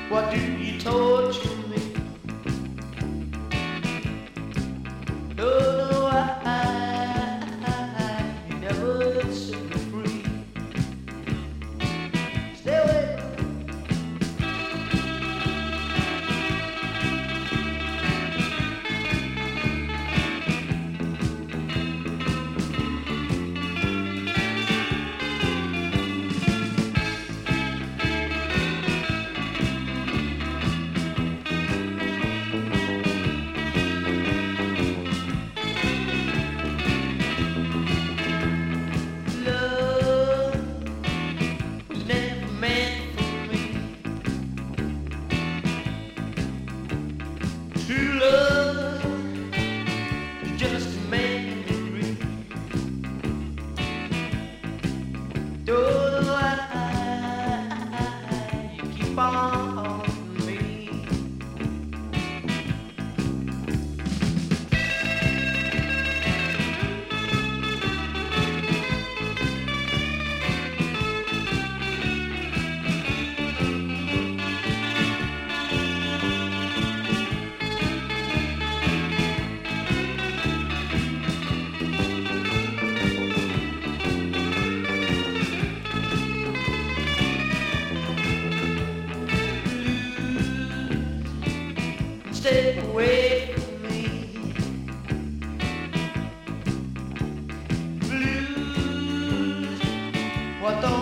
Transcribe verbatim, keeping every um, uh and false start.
What do you torture me? No, no, I, I, I never set me free. Stay away. True love is just a man degree. Though I, you keep on me. Stay away from me. Blues, what don't